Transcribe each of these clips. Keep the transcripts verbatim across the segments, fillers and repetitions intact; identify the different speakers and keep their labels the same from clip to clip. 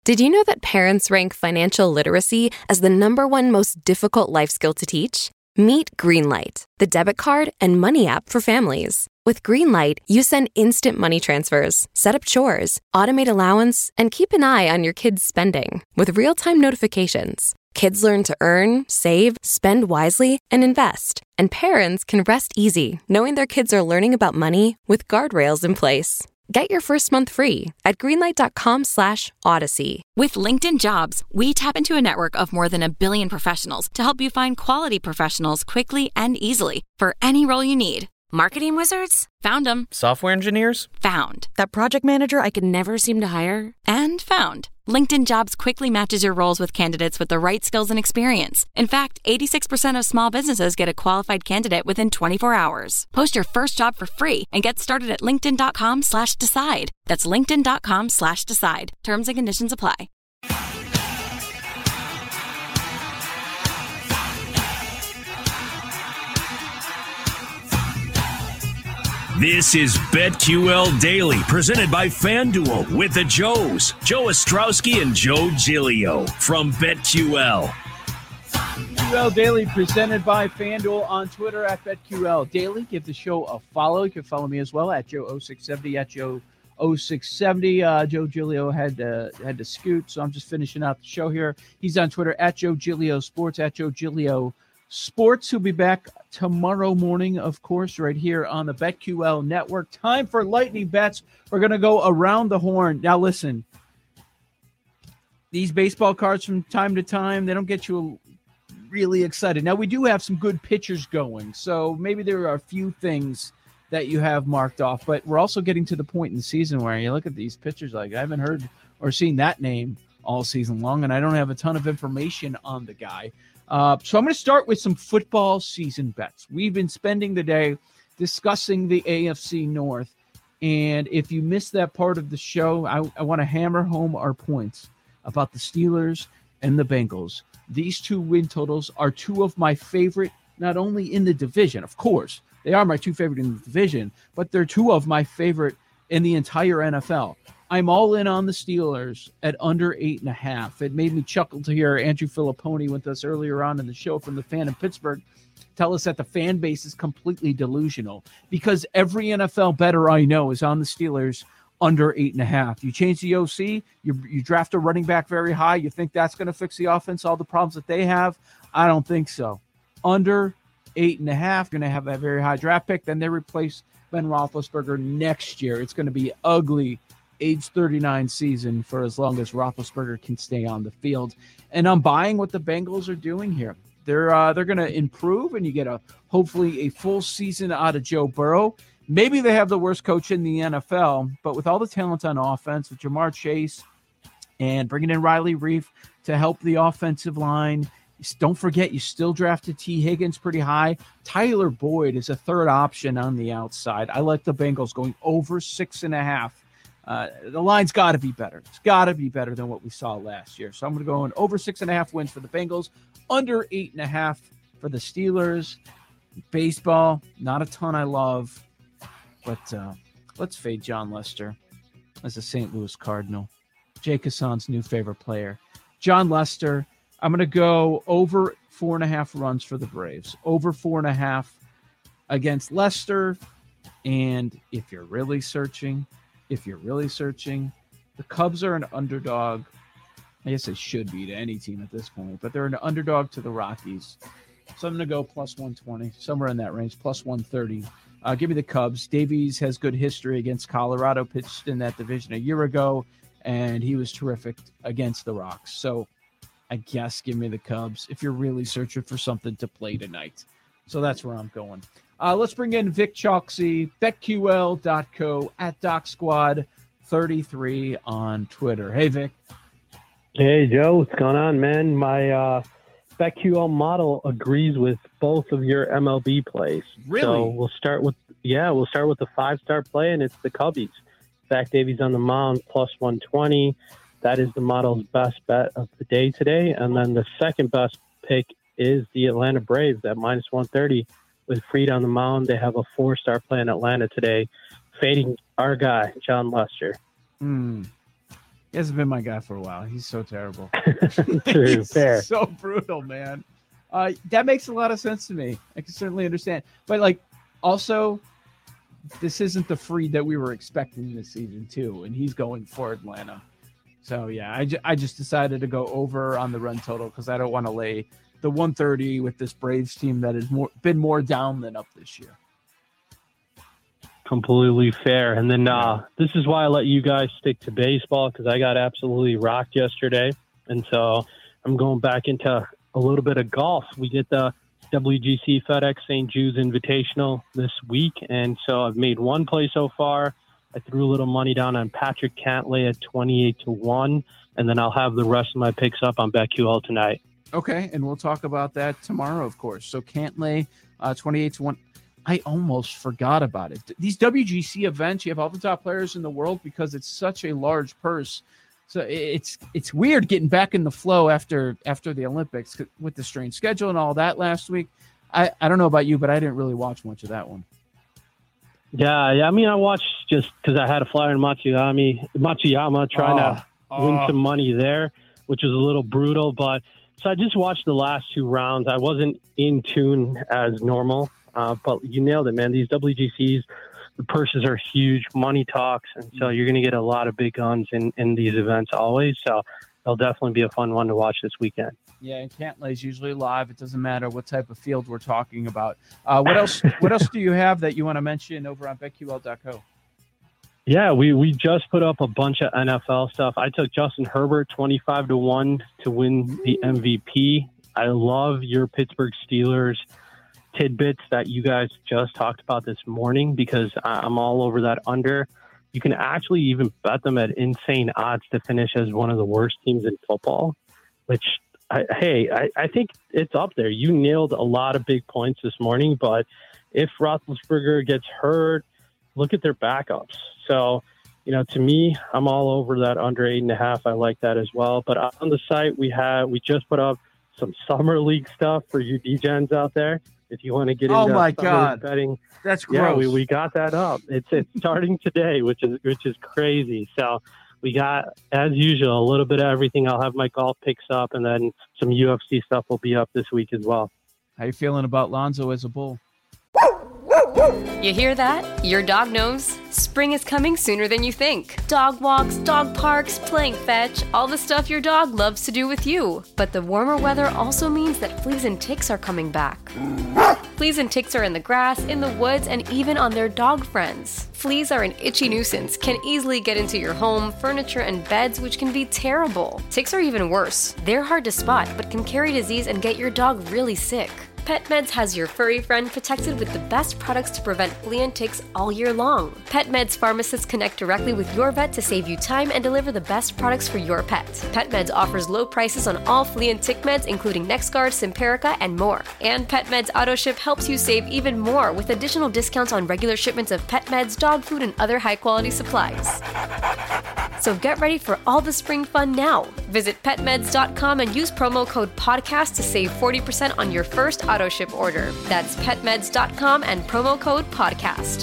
Speaker 1: Did you know that parents rank financial literacy as the number one most difficult life skill to teach? Meet Greenlight, the debit card and money app for families. With Greenlight, you send instant money transfers, set up chores, automate allowance, and keep an eye on your kids' spending with real-time notifications. Kids learn to earn, save, spend wisely, and invest. And parents can rest easy knowing their kids are learning about money with guardrails in place. Get your first month free at greenlight.com slash odyssey.
Speaker 2: With LinkedIn Jobs, we tap into a network of more than a billion professionals to help you find quality professionals quickly and easily for any role you need. Marketing wizards? Found them.
Speaker 3: Software engineers?
Speaker 2: Found. That project manager I could never seem to hire? And found. LinkedIn Jobs quickly matches your roles with candidates with the right skills and experience. In fact, eighty-six percent of small businesses get a qualified candidate within twenty-four hours. Post your first job for free and get started at linkedin.com slash decide. That's linkedin.com slash decide. Terms and conditions apply.
Speaker 4: This is BetQL Daily, presented by FanDuel with the Joes, Joe Ostrowski and Joe Giglio from BetQL.
Speaker 5: BetQL Daily, presented by FanDuel on Twitter at BetQL Daily. Give the show a follow. You can follow me as well at Joe oh six seventy, at Joe oh six seventy. Uh, Joe Giglio had to, had to scoot, so I'm just finishing out the show here. He's on Twitter at Joe Giglio Sports, at Joe Giglio Sports. Who'll be back tomorrow morning, of course, right here on the BetQL Network. Time for lightning bets. We're going to go around the horn. Now, listen, these baseball cards from time to time, they don't get you really excited. Now, we do have some good pitchers going, so maybe there are a few things that you have marked off, but we're also getting to the point in the season where you look at these pitchers like, I haven't heard or seen that name all season long, and I don't have a ton of information on the guy. Uh, so I'm going to start with some football season bets. We've been spending the day discussing the A F C North, and if you missed that part of the show, I, I want to hammer home our points about the Steelers and the Bengals. These two win totals are two of my favorite, not only in the division, of course, they are my two favorite in the division, but they're two of my favorite in the entire N F L. I'm all in on the Steelers at under eight and a half. It made me chuckle to hear Andrew Filipponi with us earlier on in the show from the Fan in Pittsburgh tell us that the fan base is completely delusional because every N F L bettor I know is on the Steelers under eight and a half. You change the O C, you, you draft a running back very high. You think that's going to fix the offense, all the problems that they have? I don't think so. Under eight and a half, going to have that very high draft pick. Then they replace Ben Roethlisberger next year. It's going to be ugly age thirty-nine season for as long as Roethlisberger can stay on the field. And I'm buying what the Bengals are doing here. They're uh, they're going to improve, and you get a hopefully a full season out of Joe Burrow. Maybe they have the worst coach in the N F L, but with all the talent on offense, with Jamar Chase and bringing in Riley Reif to help the offensive line, don't forget you still drafted T. Higgins pretty high. Tyler Boyd is a third option on the outside. I like the Bengals going over six and a half. Uh, the line's got to be better. It's got to be better than what we saw last year. So I'm going to go in over six and a half wins for the Bengals, under eight and a half for the Steelers. Baseball, not a ton I love, but uh, let's fade John Lester as a Saint Louis Cardinal. Jay Kassan's new favorite player. John Lester, I'm going to go over four and a half runs for the Braves. Over four and a half against Lester. And if you're really searching, if you're really searching, the Cubs are an underdog. I guess they should be to any team at this point, but they're an underdog to the Rockies. So I'm going to go plus one twenty, somewhere in that range, plus one thirty. Uh, give me the Cubs. Davies has good history against Colorado, pitched in that division a year ago, and he was terrific against the Rocks. So I guess give me the Cubs if you're really searching for something to play tonight. So that's where I'm going. Uh, let's bring in Vic Chalksey, bet Q L dot co, at Doc Squad thirty-three on Twitter. Hey, Vic.
Speaker 6: Hey, Joe. What's going on, man? My uh, BetQL model agrees with both of your M L B plays.
Speaker 5: Really?
Speaker 6: So we'll start with, yeah, we'll start with the five-star play, and it's the Cubbies. Zach Davies on the mound, plus one twenty. That is the model's best bet of the day today. And then the second best pick is the Atlanta Braves at minus one thirty. With Fried on the mound, they have a four-star play in Atlanta today, fading our guy, John Lester.
Speaker 5: Hmm. He hasn't been my guy for a while. He's so terrible.
Speaker 6: True,
Speaker 5: He's
Speaker 6: fair.
Speaker 5: so brutal, man. Uh, that makes a lot of sense to me. I can certainly understand. But, like, also, this isn't the Fried that we were expecting this season, too, and he's going for Atlanta. So, yeah, I, ju- I just decided to go over on the run total because I don't want to lay the one thirty with this Braves team that has more been more down than up this year.
Speaker 6: Completely fair. And then uh, this is why I let you guys stick to baseball, because I got absolutely rocked yesterday. And so I'm going back into a little bit of golf. We get the W G C FedEx Saint Jude's Invitational this week. And so I've made one play so far. I threw a little money down on Patrick Cantlay at twenty-eight to one. And then I'll have the rest of my picks up on BetQL tonight.
Speaker 5: Okay. And we'll talk about that tomorrow, of course. So Cantlay, uh, twenty-eight to one. I almost forgot about it. These W G C events, you have all the top players in the world because it's such a large purse. So it's it's weird getting back in the flow after after the Olympics with the strange schedule and all that last week. I, I don't know about you, but I didn't really watch much of that one.
Speaker 6: Yeah, yeah. I mean, I watched just because I had a flyer in Matsuyama, Matsuyama trying
Speaker 5: Oh,
Speaker 6: to
Speaker 5: oh.
Speaker 6: win some money there, which was a little brutal. But so I just watched the last two rounds. I wasn't in tune as normal. Uh, but you nailed it, man. These W G Cs, the purses are huge, money talks, and so you're going to get a lot of big guns in, in these events always. So it'll definitely be a fun one to watch this weekend.
Speaker 5: Yeah, and Cantlay's usually live. It doesn't matter what type of field we're talking about. Uh, what else? What else do you have that you want to mention over on BetQL dot co?
Speaker 6: Yeah, we, we just put up a bunch of N F L stuff. I took Justin Herbert twenty-five to one to win the M V P. I love your Pittsburgh Steelers tidbits that you guys just talked about this morning because I'm all over that under. You can actually even bet them at insane odds to finish as one of the worst teams in football, which, I, hey, I, I think it's up there. You nailed a lot of big points this morning, but if Roethlisberger gets hurt, look at their backups. So, you know, to me, I'm all over that under eight and a half. I like that as well. But on the site, we have we just put up some summer league stuff for you D-gens out there. If you want to get into
Speaker 5: oh my
Speaker 6: summer
Speaker 5: god,
Speaker 6: betting,
Speaker 5: that's gross.
Speaker 6: yeah, we, we got that up. It's it's starting today, which is which is crazy. So we got, as usual, a little bit of everything. I'll have my golf picks up, and then some U F C stuff will be up this week as well.
Speaker 5: How you feeling about Lonzo as a bull?
Speaker 3: You hear that? Your dog knows. Spring is coming sooner than you think. Dog walks, dog parks, playing fetch, all the stuff your dog loves to do with you. But the warmer weather also means that fleas and ticks are coming back. Fleas and ticks are in the grass, in the woods, and even on their dog friends. Fleas are an itchy nuisance, can easily get into your home, furniture, and beds, which can be terrible. Ticks are even worse. They're hard to spot, but can carry disease and get your dog really sick. PetMeds has your furry friend protected with the best products to prevent flea and ticks all year long. PetMeds pharmacists connect directly with your vet to save you time and deliver the best products for your pet. PetMeds offers low prices on all flea and tick meds, including NexGard, Simparica, and more. And PetMeds AutoShip helps you save even more with additional discounts on regular shipments of pet meds, dog food, and other high-quality supplies. So get ready for all the spring fun now. Visit pet meds dot com and use promo code podcast to save forty percent on your first auto ship order. That's pet meds dot com and promo code podcast.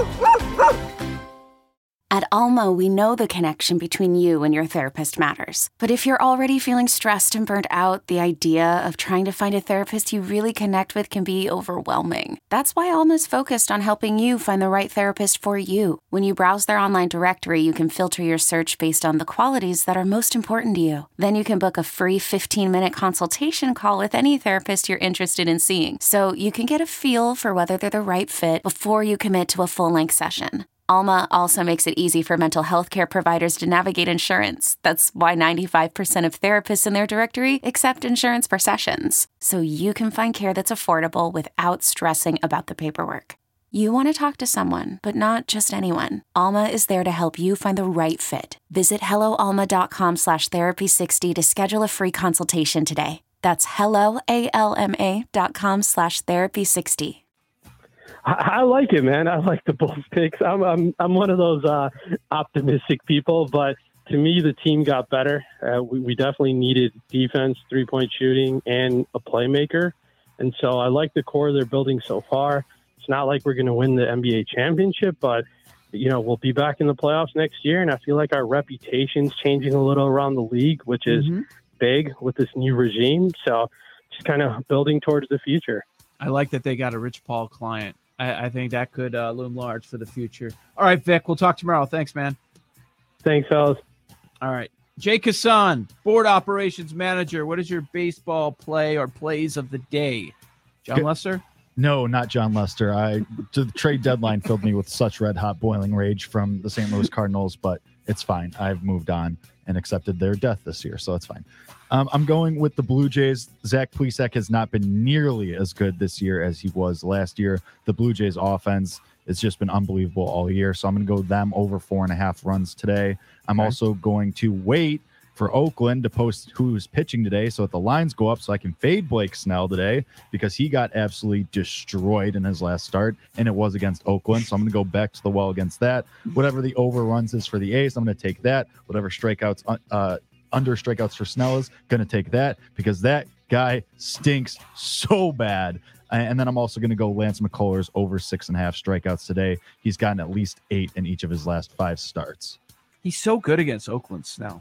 Speaker 2: At Alma, we know the connection between you and your therapist matters. But if you're already feeling stressed and burnt out, the idea of trying to find a therapist you really connect with can be overwhelming. That's why Alma's focused on helping you find the right therapist for you. When you browse their online directory, you can filter your search based on the qualities that are most important to you. Then you can book a free fifteen-minute consultation call with any therapist you're interested in seeing, so you can get a feel for whether they're the right fit before you commit to a full-length session. Alma also makes it easy for mental health care providers to navigate insurance. That's why ninety-five percent of therapists in their directory accept insurance per sessions, so you can find care that's affordable without stressing about the paperwork. You want to talk to someone, but not just anyone. Alma is there to help you find the right fit. Visit helloalma.com slash therapy60 to schedule a free consultation today. That's helloalma dot com slash therapy60.
Speaker 6: I, I like it, man. I like the Bulls picks. I'm I'm I'm one of those uh, optimistic people, but to me, the team got better. Uh, we, we definitely needed defense, three-point shooting, and a playmaker. And so I like the core they're building so far. It's not like we're going to win the N B A championship, but you know, we'll be back in the playoffs next year. And I feel like our reputation's changing a little around the league, which is mm-hmm. big with this new regime. So just kind of building towards the future.
Speaker 5: I like that they got a Rich Paul client. I, I think that could uh, loom large for the future. All right, Vic, we'll talk tomorrow. Thanks, man.
Speaker 6: Thanks, fellas.
Speaker 5: All right. Jay Kassan, board operations manager. What is your baseball play or plays of the day? John Lester?
Speaker 7: No, not John Lester. I the trade deadline filled me with such red hot boiling rage from the Saint Louis Cardinals, but it's fine. I've moved on and accepted their death this year, so it's fine. Um, I'm going with the Blue Jays. Zach Plesac has not been nearly as good this year as he was last year. The Blue Jays offense has just been unbelievable all year, so I'm going to go with them over four and a half runs today. I'm okay. also going to wait for Oakland to post who's pitching today so that the lines go up so I can fade Blake Snell today because he got absolutely destroyed in his last start, and it was against Oakland. So I'm going to go back to the well against that. Whatever the over runs is for the A's, I'm going to take that. Whatever strikeouts, uh, under strikeouts for Snell is, going to take that because that guy stinks so bad. And then I'm also going to go Lance McCullers over six and a half strikeouts today. He's gotten at least eight in each of his last five starts.
Speaker 5: He's so good against Oakland, Snell.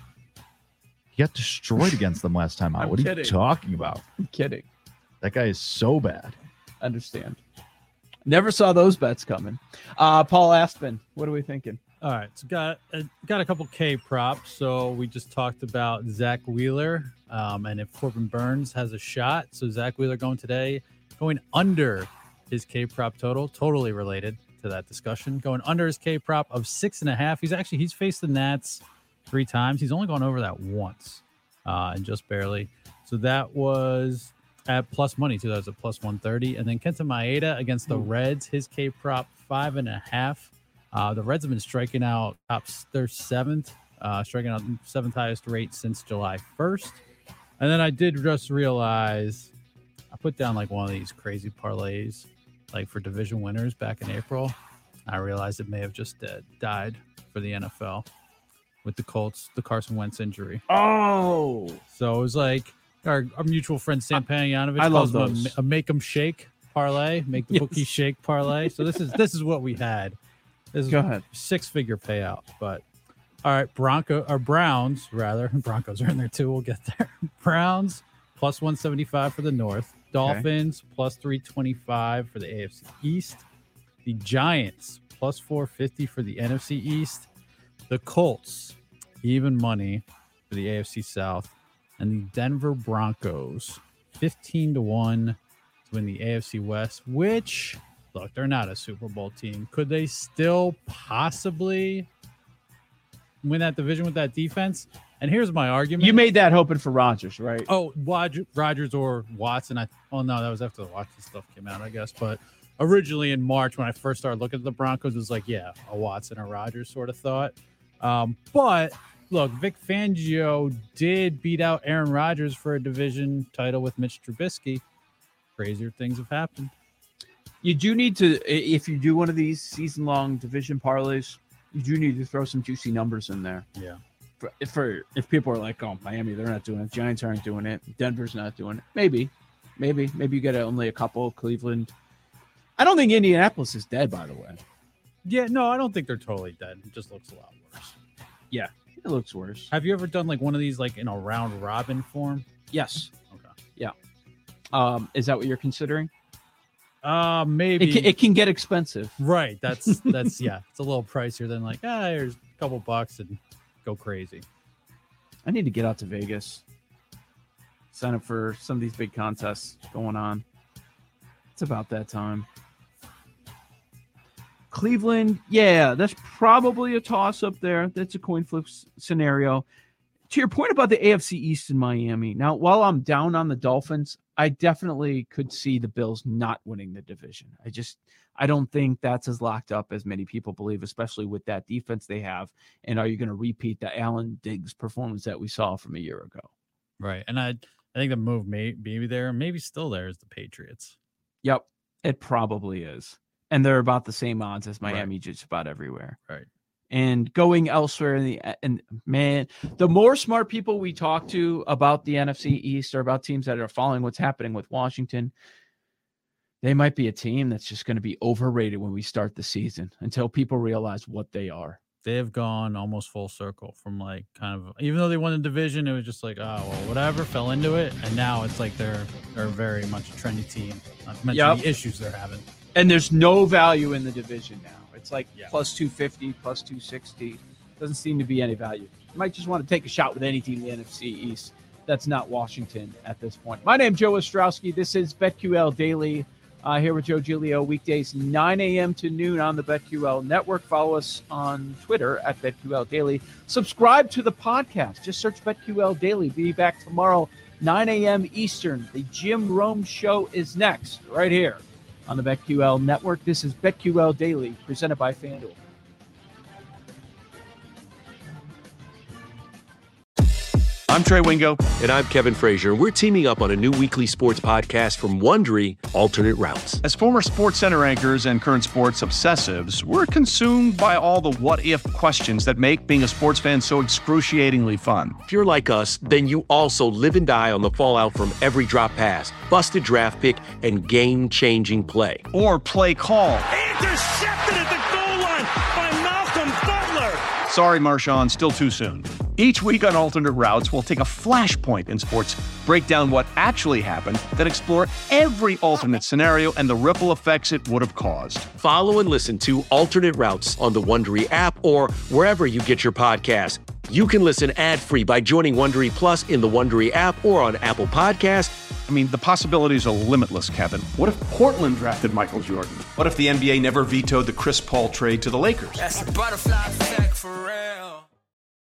Speaker 7: He got destroyed against them last time out. What kidding. Are you talking about?
Speaker 5: I'm kidding.
Speaker 7: That guy is so bad.
Speaker 5: Understand. Never saw those bets coming. Uh, Paul Aspen, what are we thinking?
Speaker 8: All right, so got uh, got a couple K props. So we just talked about Zach Wheeler, um, and if Corbin Burns has a shot. So Zach Wheeler going today, going under his K prop total, totally related to that discussion. Going under his K prop of six and a half. He's actually he's faced the Nats three times. He's only gone over that once, uh, and just barely. So that was at plus money too. That was at plus one thirty. And then Kenta Maeda against the Reds, his K prop five and a half. Uh, the Reds have been striking out top their seventh, uh, striking out seventh highest rate since July first. And then I did just realize I put down like one of these crazy parlays, like for division winners back in April. I realized it may have just uh, died for the N F L with the Colts, the Carson Wentz injury.
Speaker 5: Oh,
Speaker 8: so it was like our, our mutual friend Sam Panayonovich
Speaker 5: I
Speaker 8: calls
Speaker 5: love
Speaker 8: them
Speaker 5: those.
Speaker 8: a, a make 'em shake parlay, make the
Speaker 5: Yes.
Speaker 8: bookie shake parlay. So this is this is what we had. This is
Speaker 5: Go ahead.
Speaker 8: Six figure payout. But all right, Bronco or Browns rather. Broncos are in there too. We'll get there. Browns plus one seventy-five for the North. Dolphins okay. plus three twenty-five for the A F C East. The Giants plus four fifty for the N F C East. The Colts even money for the A F C South, and the Denver Broncos fifteen to one to win the A F C West, which look, they're not a Super Bowl team. Could they still possibly win that division with that defense? And here's my argument.
Speaker 5: You made that hoping for Rodgers, right?
Speaker 8: Oh, Rodgers or Watson. I oh no, that was after the Watson stuff came out, I guess. But originally in March, when I first started looking at the Broncos, it was like, yeah, a Watson or Rodgers sort of thought. Um, but look, Vic Fangio did beat out Aaron Rodgers for a division title with Mitch Trubisky. Crazier things have happened.
Speaker 5: You do need to, if you do one of these season-long division parlays, you do need to throw some juicy numbers in there.
Speaker 8: Yeah.
Speaker 5: For, for if people are like, oh, Miami, they're not doing it. Giants aren't doing it. Denver's not doing it. Maybe, maybe, maybe you get only a couple. Cleveland. I don't think Indianapolis is dead, by the way.
Speaker 8: Yeah, no, I don't think they're totally dead. It just looks a lot worse.
Speaker 5: Yeah, it looks worse.
Speaker 8: Have you ever done like one of these like in a round robin form?
Speaker 5: Yes.
Speaker 8: Okay.
Speaker 5: Yeah. Um, is that what you're considering?
Speaker 8: Uh, maybe
Speaker 5: it can, it can get expensive.
Speaker 8: Right. That's that's yeah. It's a little pricier than like ah, here's a couple bucks and go crazy.
Speaker 5: I need to get out to Vegas. Sign up for some of these big contests going on. It's about that time. Cleveland, yeah, that's probably a toss up there. That's a coin flip s- scenario. To your point about the A F C East in Miami. Now, while I'm down on the Dolphins, I definitely could see the Bills not winning the division. I just, I don't think that's as locked up as many people believe, especially with that defense they have. And are you going to repeat the Allen Diggs performance that we saw from a year ago?
Speaker 8: Right. And I, I think the move may maybe there, maybe still there is the Patriots.
Speaker 5: Yep, it probably is. And they're about the same odds as Miami, right. Just about everywhere.
Speaker 8: Right.
Speaker 5: And going elsewhere in the and man, the more smart people we talk to about the N F C East or about teams that are following what's happening with Washington, they might be a team that's just going to be overrated when we start the season until people realize what they are.
Speaker 8: They have gone almost full circle from like kind of, even though they won the division, it was just like, oh, well, whatever, fell into it. And now it's like they're they're very much a trendy team. Not to mention yep. the issues they're having.
Speaker 5: And there's no value in the division now. It's like
Speaker 8: yeah.
Speaker 5: plus two fifty, plus two sixty. Doesn't seem to be any value. You might just want to take a shot with any team in the N F C East. That's not Washington at this point. My name's Joe Ostrowski. This is BetQL Daily. Uh, here with Joe Giglio, weekdays nine a.m. to noon on the BetQL Network. Follow us on Twitter at BetQL Daily. Subscribe to the podcast. Just search BetQL Daily. Be back tomorrow, nine a.m. Eastern. The Jim Rome Show is next, right here on the BetQL Network. This is BetQL Daily, presented by FanDuel.
Speaker 9: I'm Trey Wingo.
Speaker 10: And I'm Kevin Frazier. We're teaming up on a new weekly sports podcast from Wondery, Alternate Routes.
Speaker 9: As former Sports Center anchors and current sports obsessives, we're consumed by all the what-if questions that make being a sports fan so excruciatingly fun.
Speaker 10: If you're like us, then you also live and die on the fallout from every drop pass, busted draft pick, and game-changing play.
Speaker 9: Or play call.
Speaker 4: Intercepted at the goal line by Malcolm Butler.
Speaker 9: Sorry, Marshawn, still too soon. Each week on Alternate Routes, we'll take a flashpoint in sports, break down what actually happened, then explore every alternate scenario and the ripple effects it would have caused.
Speaker 10: Follow and listen to Alternate Routes on the Wondery app or wherever you get your podcasts. You can listen ad-free by joining Wondery Plus in the Wondery app or on Apple Podcasts.
Speaker 9: I mean, the possibilities are limitless, Kevin.
Speaker 11: What if Portland drafted Michael Jordan? What if the N B A never vetoed the Chris Paul trade to the Lakers?
Speaker 12: That's a butterfly effect.